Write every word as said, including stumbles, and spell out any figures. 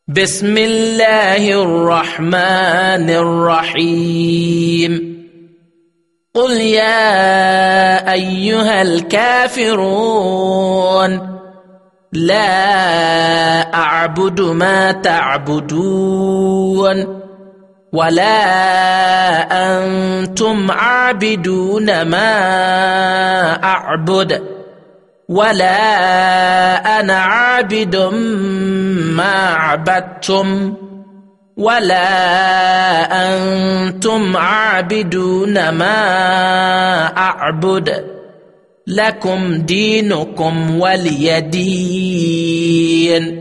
بسم الله الرحمن الرحيم قل يا أيها الكافرون لا أعبد ما تعبدون ولا أنتم عابدون ما أعبد ولا أنا عابد ما عبدتم ولا أنتم عابدون ما أعبد لكم دينكم ولي دين.